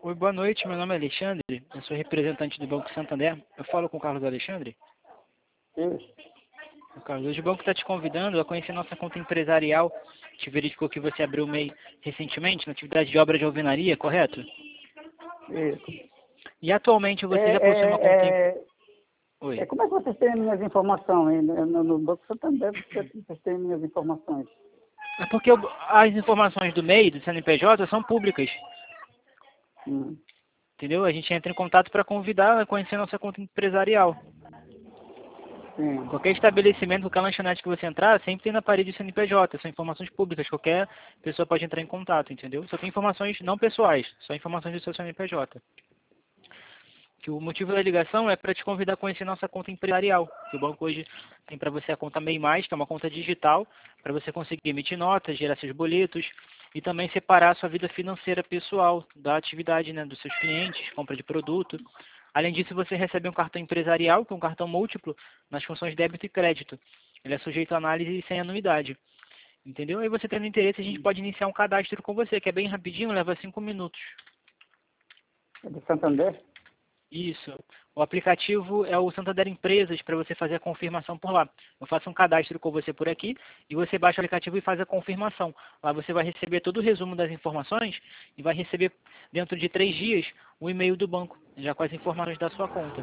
Oi, boa noite. Meu nome é Alexandre. Eu sou representante do Banco Santander. Eu falo com o Carlos Alexandre. Isso. O Carlos, hoje o banco está te convidando a conhecer nossa conta empresarial. Te verificou que você abriu o MEI recentemente na atividade de obra de alvenaria, correto? Isso. E atualmente você já possui uma conta Oi. Como é que vocês têm minhas informações? No Banco Santander, vocês têm minhas informações? É porque as informações do MEI, do CNPJ, são públicas. Entendeu? A gente entra em contato para convidar a conhecer nossa conta empresarial. Sim. Qualquer estabelecimento, qualquer lanchonete que você entrar, sempre tem na parede o CNPJ. São informações públicas. Qualquer pessoa pode entrar em contato, entendeu? Só tem informações não pessoais, só informações do seu CNPJ. Que o motivo da ligação é para te convidar a conhecer nossa conta empresarial. Que o banco hoje tem para você a conta MEI+, que é uma conta digital, para você conseguir emitir notas, gerar seus boletos e também separar a sua vida financeira pessoal da atividade, né, dos seus clientes, compra de produto. Além disso, você recebe um cartão empresarial, que é um cartão múltiplo, nas funções débito e crédito. Ele é sujeito a análise e sem anuidade. Entendeu? Aí você tendo interesse, a gente pode iniciar um cadastro com você, que é bem rapidinho, leva 5 minutos. É do Santander? Isso. O aplicativo é o Santander Empresas para você fazer a confirmação por lá. Eu faço um cadastro com você por aqui e você baixa o aplicativo e faz a confirmação. Lá você vai receber todo o resumo das informações e vai receber dentro de 3 dias o e-mail do banco, já com as informações da sua conta.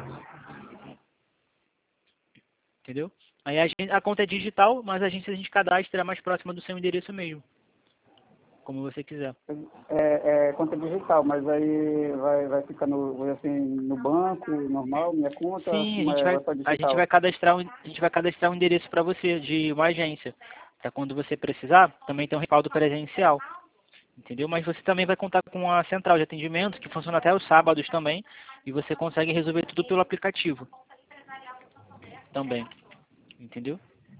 Entendeu? Aí a conta é digital, mas a gente cadastra mais próxima do seu endereço mesmo. Como você quiser. É conta digital, mas aí vai ficar no banco normal, minha conta? Sim, Só a digital? gente vai cadastrar um endereço para você de uma agência. Para quando você precisar, também tem um respaldo presencial. Entendeu? Mas você também vai contar com a central de atendimento, que funciona até os sábados também, e você consegue resolver tudo pelo aplicativo. Também. Entendeu?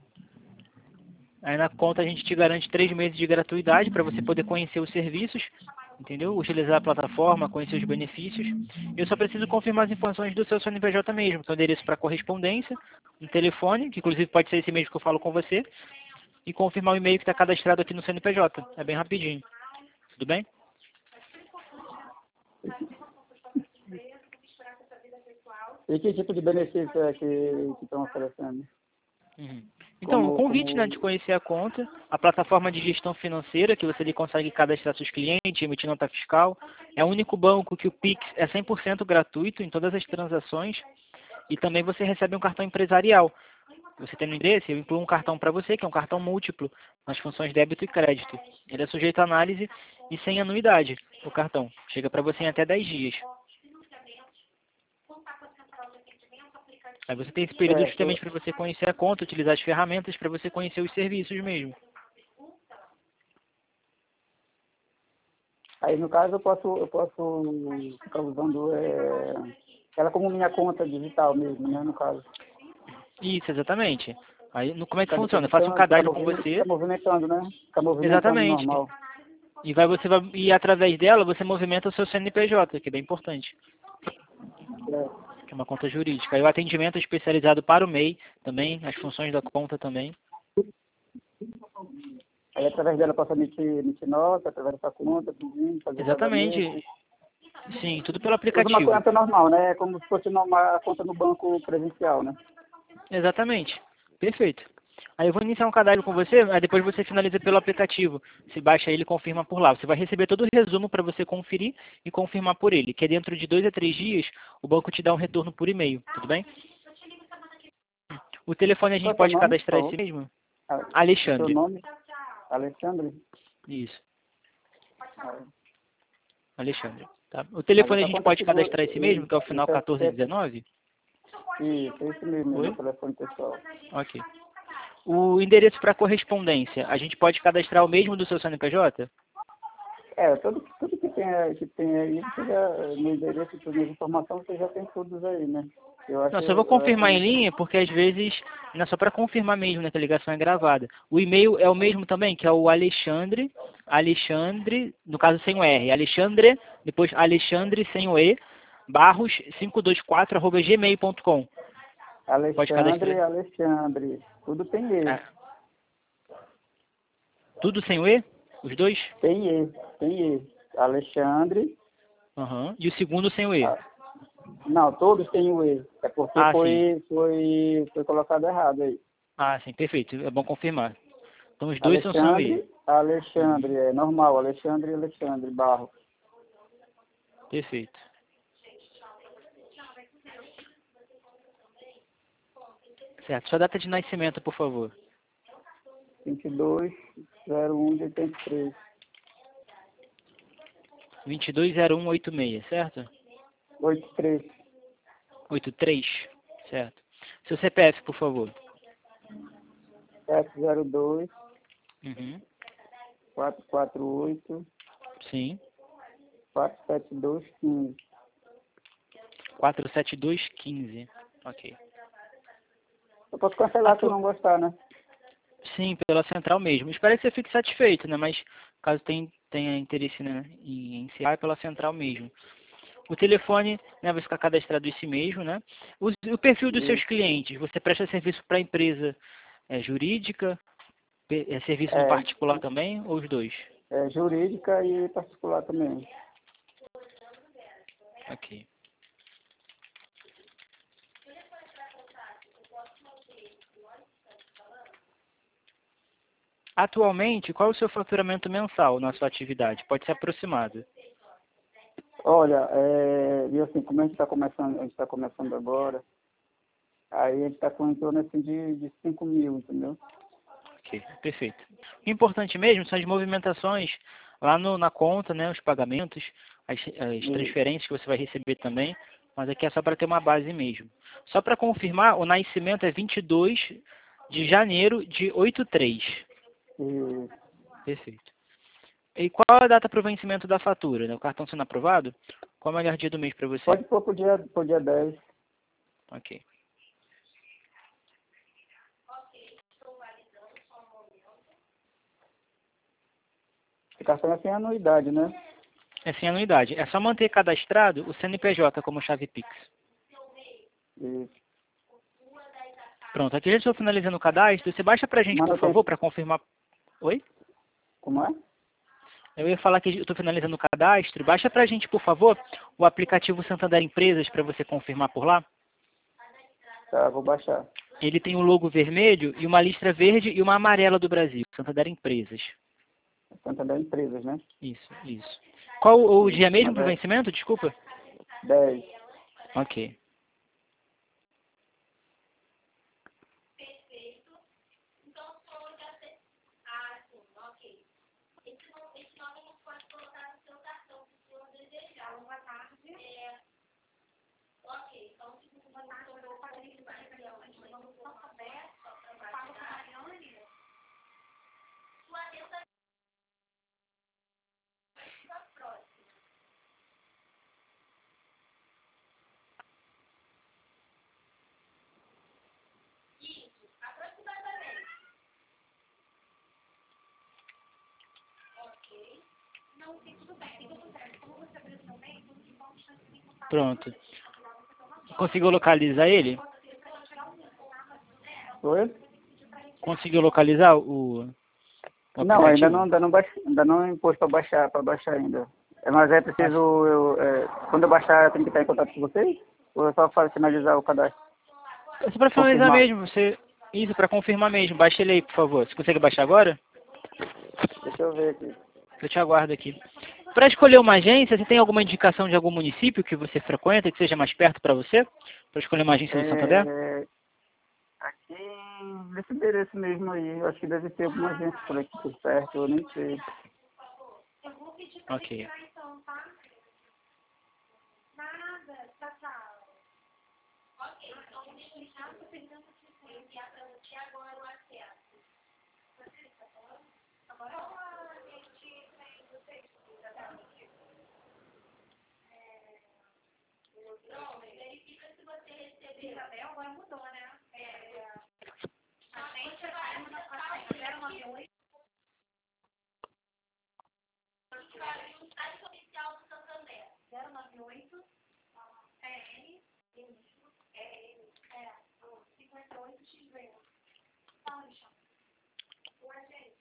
Aí na conta a gente te garante 3 meses de gratuidade para você poder conhecer os serviços, entendeu? Utilizar a plataforma, conhecer os benefícios. Eu só preciso confirmar as informações do seu CNPJ mesmo, que é o endereço para correspondência, um telefone, que inclusive pode ser esse mesmo que eu falo com você, e confirmar o e-mail que está cadastrado aqui no CNPJ. É bem rapidinho. Tudo bem? E que tipo de benefício é que estão oferecendo? Uhum. Então, o convite, né, de conhecer a conta, a plataforma de gestão financeira, que você ali consegue cadastrar seus clientes, emitir nota fiscal. É o único banco que o Pix é 100% gratuito em todas as transações. E também você recebe um cartão empresarial. Você tem no endereço, eu incluo um cartão para você, que é um cartão múltiplo, nas funções débito e crédito. Ele é sujeito a análise e sem anuidade, o cartão. Chega para você em até 10 dias. Aí você tem esse período justamente para você conhecer a conta, utilizar as ferramentas para você conhecer os serviços mesmo. Aí, no caso, eu posso ficar usando ela como minha conta digital mesmo, né, no caso. Isso, exatamente. Aí, como é que funciona? Eu faço um cadastro com você. Fica movimentando, né? Fica movimentando Exatamente. normal. E através dela você movimenta o seu CNPJ, que é bem importante. Que é uma conta jurídica. Aí o atendimento é especializado para o MEI também, as funções da conta também. Aí através dela eu posso emitir nota, através dessa conta, fazer Exatamente. pagamento. Sim, tudo pelo Usa aplicativo. uma conta normal, né? Como se fosse uma conta no banco presencial, né? Exatamente. Perfeito. Aí eu vou iniciar um cadastro com você, aí depois você finaliza pelo aplicativo. Você baixa ele e confirma por lá. Você vai receber todo o resumo para você conferir e confirmar por ele, que é dentro de 2 a 3 dias o banco te dá um retorno por e-mail, tudo bem? O telefone a gente pode cadastrar esse mesmo? Alexandre. Seu nome? Alexandre? Isso. Alexandre. Tá. O telefone a gente pode cadastrar esse mesmo, que é o final 1419? Isso, esse mesmo, meu telefone pessoal. Ok. O endereço para correspondência, a gente pode cadastrar o mesmo do seu CNPJ? Tudo que tem aí, no endereço, todas as informações, você já tem todos aí, né? Não, só vou confirmar em linha, porque às vezes, não é só para confirmar mesmo, né, que a ligação é gravada. O e-mail é o mesmo também, que é o Alexandre, no caso sem o R, Alexandre, depois Alexandre sem o E, barros524@gmail.com. Alexandre, tudo tem E. Ah. Tudo sem o E? Os dois? Tem E. Alexandre, Aham. E o segundo sem o E. Não, todos têm o E. É porque Ah, foi colocado errado aí. Ah, sim, perfeito. É bom confirmar. Então os dois são sem o E. Alexandre, é normal, Alexandre Barro. Perfeito. Certo. Sua data de nascimento, por favor. 22/01/83. 220186, certo? 83. 83, certo. Seu CPF, por favor. 702 Uhum. 448 Sim. 47215. 47215. Ok. Eu posso cancelar se eu não gostar, né? Sim, pela central mesmo. Espero que você fique satisfeito, né? Mas caso tenha interesse, né, em encerrar, é pela central mesmo. O telefone, né, vai ficar cadastrado esse mesmo, né? O perfil dos seus clientes, você presta serviço para empresa jurídica, serviço no É, particular também, ou os dois? é jurídica e particular também. Ok. Atualmente, qual é o seu faturamento mensal na sua atividade? Pode ser aproximado. Olha, e assim, como a gente está começando agora, aí a gente está com em torno assim, de 5 mil, entendeu? Ok, perfeito. O importante mesmo são as movimentações lá na conta, né, os pagamentos, as transferências que você vai receber também, mas aqui é só para ter uma base mesmo. Só para confirmar, o nascimento é 22 de janeiro de 83. E Perfeito. E qual a data para o vencimento da fatura? Né? O cartão sendo aprovado? Qual é o melhor dia do mês para você? pode pôr pro dia 10. Ok. O cartão é sem anuidade, né? É sem anuidade. É só manter cadastrado o CNPJ como chave Pix. E Pronto, aqui já estou finalizando o cadastro. Você baixa para a gente, por favor, manutenção. para confirmar. Oi? Como é? Eu ia falar que eu estou finalizando o cadastro. Baixa para a gente, por favor, o aplicativo Santander Empresas para você confirmar por lá. Tá, vou baixar. Ele tem um logo vermelho e uma listra verde e uma amarela do Brasil. Santander Empresas. Santander Empresas, né? Isso, isso. Qual o dia Isso, mesmo mas para o vencimento? Desculpa. 10. Ok. Pronto. Conseguiu localizar ele? Oi? Conseguiu localizar o Não, aplicativo? ainda não pôs para baixar ainda. Mas é preciso, quando eu baixar, eu tenho que estar em contato com vocês? Ou eu só faço finalizar o cadastro? Só para finalizar Confirmar. mesmo, isso, para confirmar mesmo. Baixa ele aí, por favor. Você consegue baixar agora? Deixa eu ver aqui. Eu te aguardo aqui. Para escolher uma agência, você tem alguma indicação de algum município que você frequenta, que seja mais perto para você? Para escolher uma agência do Santander? Aqui nesse endereço mesmo aí, eu acho que deve ter alguma agência por aqui por perto, eu nem sei. Ok.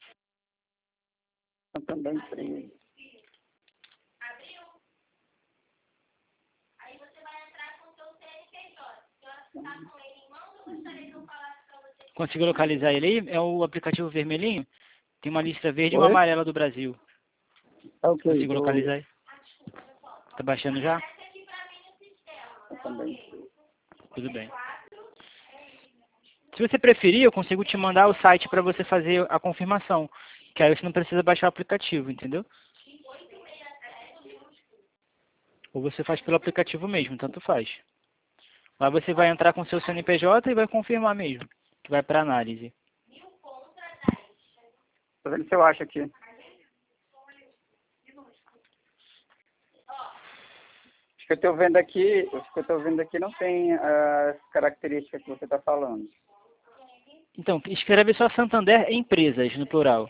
Santander Empresas. Conseguiu localizar ele aí? É o aplicativo vermelhinho? Tem uma lista verde e uma Oi? amarela do Brasil. Ok, Conseguiu localizar aí? Tá baixando já? eu também. Tudo bem. Se você preferir, eu consigo te mandar o site para você fazer a confirmação. Que aí você não precisa baixar o aplicativo, entendeu? Ou você faz pelo aplicativo mesmo, tanto faz. Lá você vai entrar com seu CNPJ e vai confirmar mesmo, que vai para análise. Tô vendo se eu acho aqui. Os que eu tô vendo aqui, não tem as características que você está falando. Então, escreve só Santander Empresas, no plural.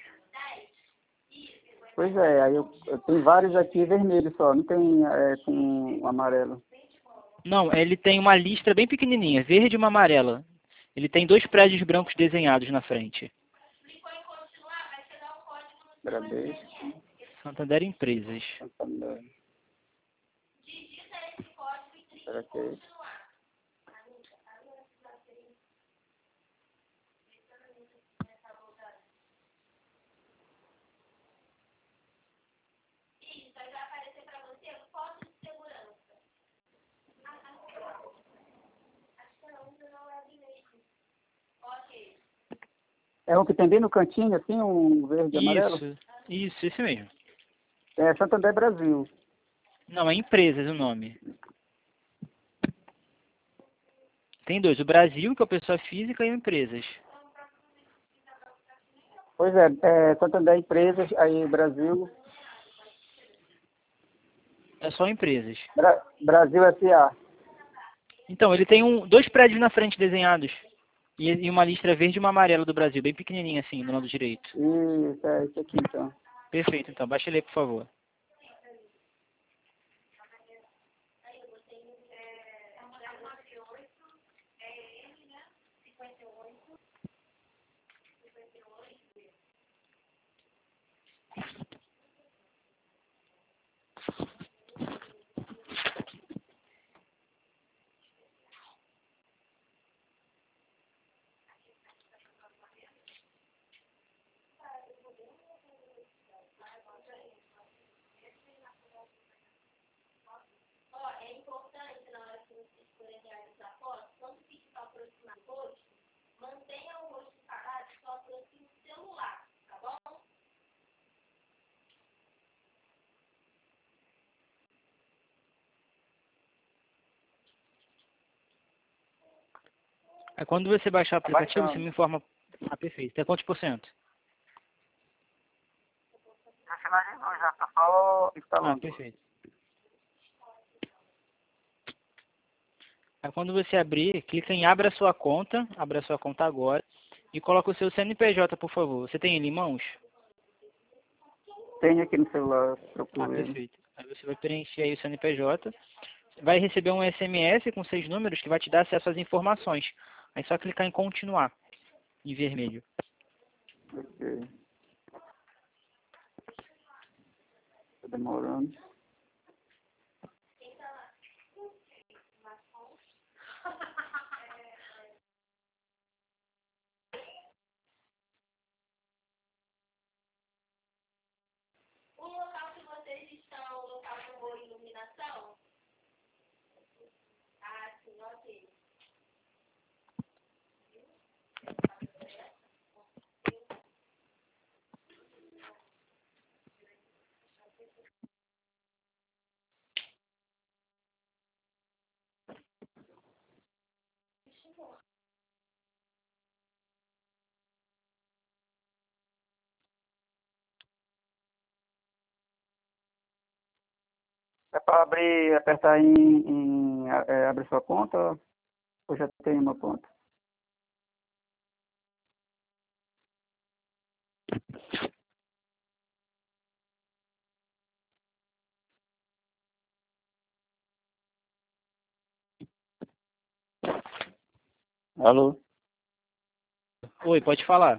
Pois é, aí eu tenho vários aqui vermelhos só, não tem com amarelo. Não, ele tem uma lista bem pequenininha, verde e uma amarela. Ele tem 2 prédios brancos desenhados na frente. Bradesco, Santander Empresas. Santander. Será que é isso? É um que tem bem no cantinho, assim, um verde e amarelo? Isso, esse mesmo. É Santander Brasil. Não, é Empresas o nome. Tem 2, o Brasil, que é a pessoa física, e o Empresas. Pois é, Santander Empresas, aí Brasil, É só Empresas. Brasil S.A. Então, ele tem 2 prédios na frente desenhados. E uma lista verde e uma amarela do Brasil, bem pequenininha assim, do lado direito. Isso, é esse aqui então. Perfeito, então. Baixa ele aí, por favor. Aí quando você baixar o Tá aplicativo, você baixando. me informa. Ah, perfeito. Tem quantos por cento? Já finalizou, já tá só Ah, instalando. perfeito. Aí quando você abrir, clica em abra sua conta agora, e coloca o seu CNPJ, por favor. Você tem ele em mãos? Tenho aqui no celular, Ah, procuro ele. perfeito. Aí você vai preencher aí o CNPJ, vai receber um SMS com 6 números que vai te dar acesso às informações. Aí é só clicar em continuar, em vermelho. Ok. Tá demorando. É para abrir, apertar abre sua conta ou já tem uma conta? Alô? Oi, pode falar.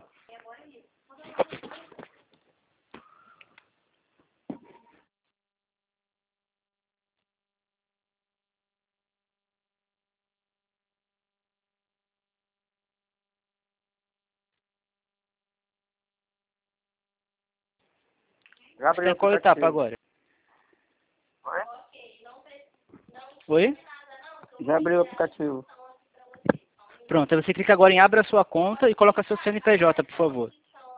Já Você abri tá o em qual etapa aplicativo. agora? Oi? Oi? Já abri o aplicativo. Pronto, aí você clica agora em abra sua conta e coloca seu CNPJ, por favor.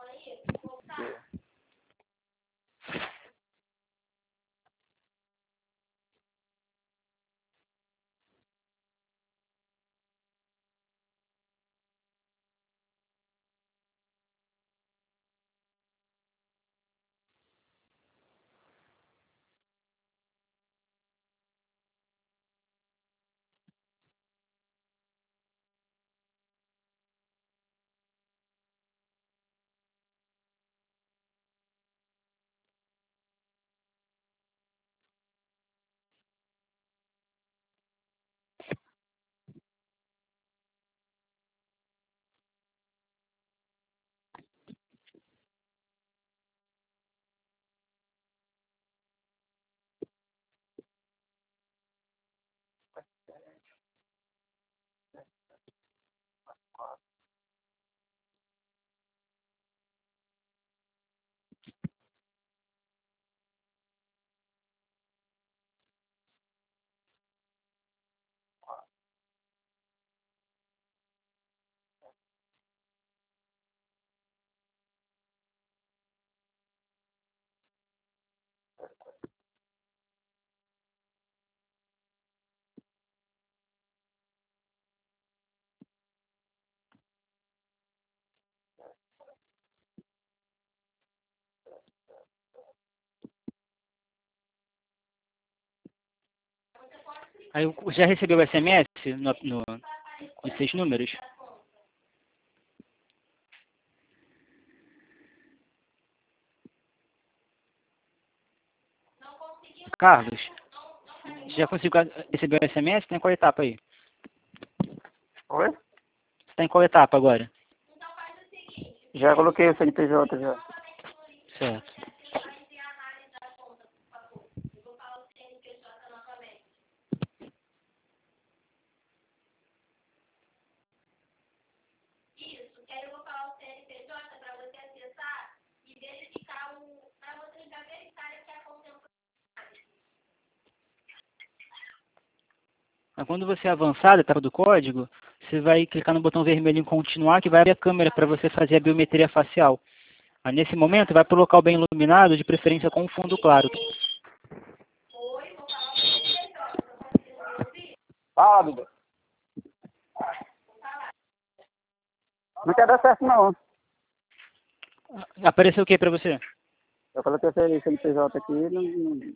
Aí já recebeu o SMS com os 6 números? Carlos, já conseguiu receber o SMS? Tem qual etapa aí? Oi? Você está em qual etapa agora? Já coloquei o CNPJ já. Certo. Mas quando você avançar da etapa do código, você vai clicar no botão vermelho em continuar, que vai abrir a câmera para você fazer a biometria facial. Aí, nesse momento, vai para o local bem iluminado, de preferência com fundo claro. Fala, Duda. Não quer dar certo, não. Apareceu o que para você? Eu coloquei esse CNPJ aqui e não...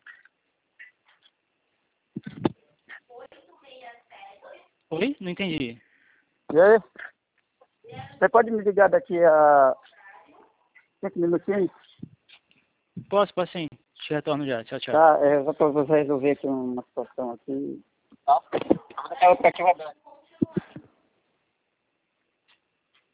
Oi? Não entendi. E aí? Você pode me ligar daqui a 5 minutinhos? Posso sim. Te retorno já. Tchau, tchau. Tá, eu vou resolver aqui uma situação aqui. Tá? Eu vou deixar o aplicativo aberto.